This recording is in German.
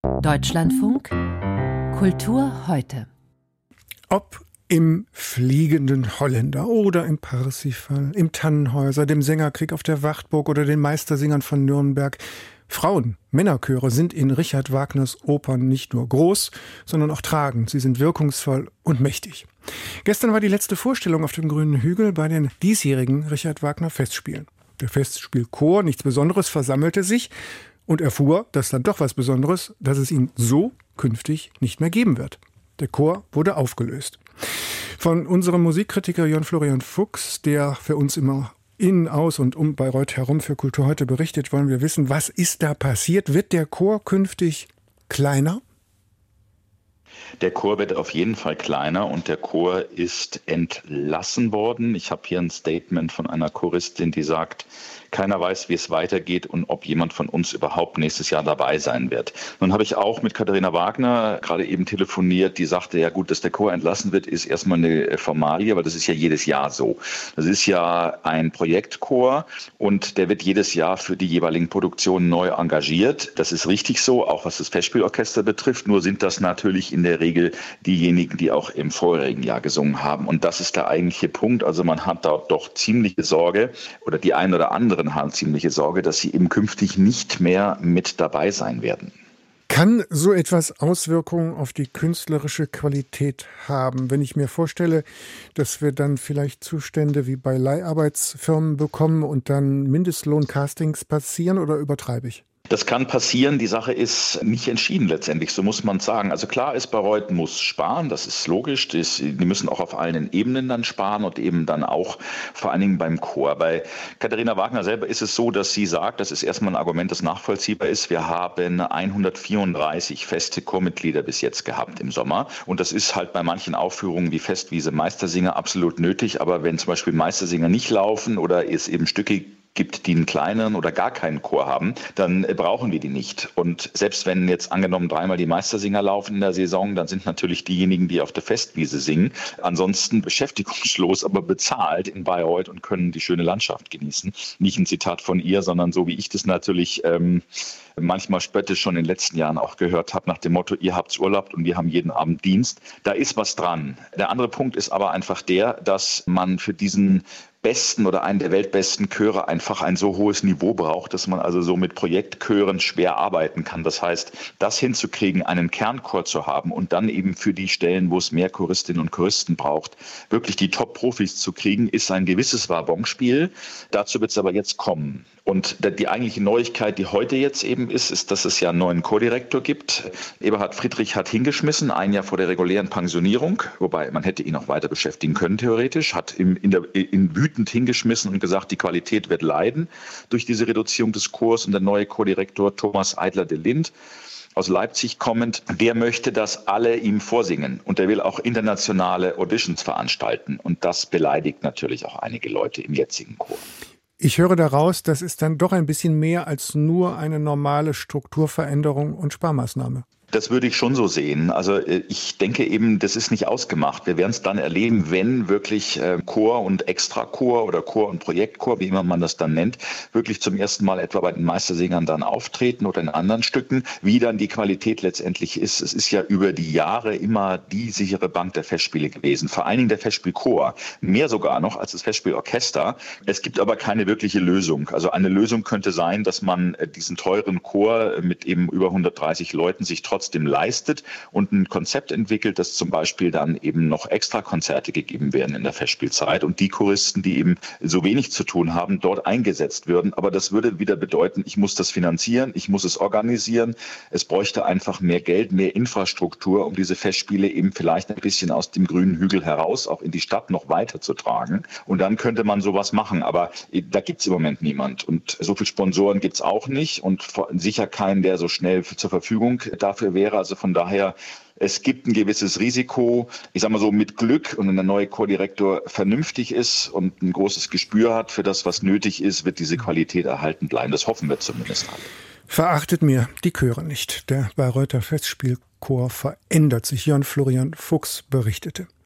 Deutschlandfunk Kultur heute. Ob im Fliegenden Holländer oder im Parsifal, im Tannenhäuser, dem Sängerkrieg auf der Wachtburg oder den Meistersingern von Nürnberg. Frauen, Männerchöre sind in Richard Wagners Opern nicht nur groß, sondern auch tragend. Sie sind wirkungsvoll und mächtig. Gestern war die letzte Vorstellung auf dem Grünen Hügel bei den diesjährigen Richard Wagner Festspielen. Der Festspielchor, nichts Besonderes, versammelte sich und erfuhr, dass dann doch was Besonderes, dass es ihn so künftig nicht mehr geben wird. Der Chor wurde aufgelöst. Von unserem Musikkritiker Jörn Florian Fuchs, der für uns immer in, aus und um Bayreuth herum für Kultur heute berichtet, wollen wir wissen, was ist da passiert? Wird der Chor künftig kleiner? Der Chor wird auf jeden Fall kleiner und der Chor ist entlassen worden. Ich habe hier ein Statement von einer Choristin, die sagt, keiner weiß, wie es weitergeht und ob jemand von uns überhaupt nächstes Jahr dabei sein wird. Nun habe ich auch mit Katharina Wagner gerade eben telefoniert, die sagte, ja gut, dass der Chor entlassen wird, ist erstmal eine Formalie, aber das ist ja jedes Jahr so. Das ist ja ein Projektchor und der wird jedes Jahr für die jeweiligen Produktionen neu engagiert. Das ist richtig so, auch was das Festspielorchester betrifft, nur sind das natürlich in der Regel diejenigen, die auch im vorherigen Jahr gesungen haben. Und das ist der eigentliche Punkt. Also man hat da doch ziemliche Sorge, oder die einen oder anderen haben ziemliche Sorge, dass sie eben künftig nicht mehr mit dabei sein werden. Kann so etwas Auswirkungen auf die künstlerische Qualität haben? Wenn ich mir vorstelle, dass wir dann vielleicht Zustände wie bei Leiharbeitsfirmen bekommen und dann Mindestlohncastings passieren, oder übertreibe ich? Das kann passieren. Die Sache ist nicht entschieden letztendlich, so muss man sagen. Also klar ist, Bayreuth muss sparen, das ist logisch. Die müssen auch auf allen Ebenen dann sparen und eben dann auch vor allen Dingen beim Chor. Bei Katharina Wagner selber ist es so, dass sie sagt, das ist erstmal ein Argument, das nachvollziehbar ist. Wir haben 134 feste Chormitglieder bis jetzt gehabt im Sommer. Und das ist halt bei manchen Aufführungen wie Festwiese, Meistersinger absolut nötig. Aber wenn zum Beispiel Meistersinger nicht laufen oder es eben Stücke gibt, die einen kleinen oder gar keinen Chor haben, dann brauchen wir die nicht. Und selbst wenn jetzt angenommen 3-mal die Meistersinger laufen in der Saison, dann sind natürlich diejenigen, die auf der Festwiese singen, ansonsten beschäftigungslos, aber bezahlt in Bayreuth und können die schöne Landschaft genießen. Nicht ein Zitat von ihr, sondern so wie ich das natürlich manchmal spöttisch schon in den letzten Jahren auch gehört habe, nach dem Motto, ihr habt's Urlaub und wir haben jeden Abend Dienst. Da ist was dran. Der andere Punkt ist aber einfach der, dass man für diesen besten oder einen der weltbesten Chöre einfach ein so hohes Niveau braucht, dass man also so mit Projektchören schwer arbeiten kann. Das heißt, das hinzukriegen, einen Kernchor zu haben und dann eben für die Stellen, wo es mehr Choristinnen und Choristen braucht, wirklich die Top-Profis zu kriegen, ist ein gewisses Wabonspiel. Dazu wird es aber jetzt kommen. Und die eigentliche Neuigkeit, die heute jetzt eben ist, dass es ja einen neuen Chordirektor gibt. Eberhard Friedrich hat hingeschmissen, ein Jahr vor der regulären Pensionierung, wobei man hätte ihn auch weiter beschäftigen können theoretisch, hat in wütend hingeschmissen und gesagt, die Qualität wird leiden durch diese Reduzierung des Chors. Und der neue Chordirektor Thomas Eidler de Lind, aus Leipzig kommend, der möchte, dass alle ihm vorsingen. Und der will auch internationale Auditions veranstalten. Und das beleidigt natürlich auch einige Leute im jetzigen Chor. Ich höre daraus, das ist dann doch ein bisschen mehr als nur eine normale Strukturveränderung und Sparmaßnahme. Das würde ich schon so sehen. Also ich denke eben, das ist nicht ausgemacht. Wir werden es dann erleben, wenn wirklich Chor und Extrachor oder Chor und Projektchor, wie immer man das dann nennt, wirklich zum ersten Mal etwa bei den Meistersingern dann auftreten oder in anderen Stücken, wie dann die Qualität letztendlich ist. Es ist ja über die Jahre immer die sichere Bank der Festspiele gewesen. Vor allen Dingen der Festspielchor, mehr sogar noch als das Festspielorchester. Es gibt aber keine wirkliche Lösung. Also eine Lösung könnte sein, dass man diesen teuren Chor mit eben über 130 Leuten sich trotzdem leistet und ein Konzept entwickelt, dass zum Beispiel dann eben noch Extrakonzerte gegeben werden in der Festspielzeit und die Choristen, die eben so wenig zu tun haben, dort eingesetzt würden. Aber das würde wieder bedeuten, ich muss das finanzieren, ich muss es organisieren. Es bräuchte einfach mehr Geld, mehr Infrastruktur, um diese Festspiele eben vielleicht ein bisschen aus dem grünen Hügel heraus auch in die Stadt noch weiterzutragen. Und dann könnte man sowas machen. Aber da gibt es im Moment niemand. Und so viele Sponsoren gibt es auch nicht und sicher keinen, der so schnell zur Verfügung dafür wäre. Also von daher, es gibt ein gewisses Risiko. Ich sage mal so, mit Glück und wenn der neue Chordirektor vernünftig ist und ein großes Gespür hat für das, was nötig ist, wird diese Qualität erhalten bleiben. Das hoffen wir zumindest alle. Verachtet mir die Chöre nicht. Der Bayreuther Festspielchor verändert sich. Jörn Florian Fuchs berichtete.